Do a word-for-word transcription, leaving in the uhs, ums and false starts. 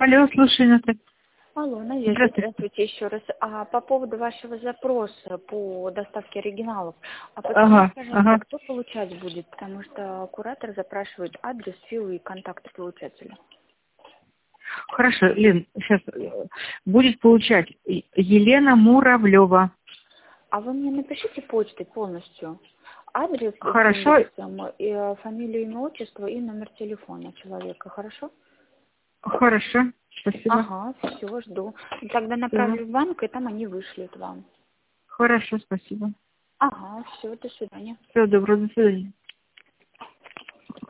Алло, слушай, Наталья. Алло, Надежда, Здравствуйте. здравствуйте еще раз. А по поводу вашего запроса по доставке оригиналов, а Ага, подскажите, пожалуйста, ага. кто получать будет? Потому что куратор запрашивает адрес, фил и контакты получателя. Хорошо, Лен, сейчас будет получать Елена Муравлева. А вы мне напишите почтой полностью. Адрес с Хорошо, индексом, и, э, фамилию, имя, отчество и номер телефона человека, хорошо? хорошо, спасибо. Ага, все, жду. Тогда Всё. направлю в банк, и там они вышлют вам. Хорошо, спасибо. Ага, все, до свидания. Всего доброго, до свидания.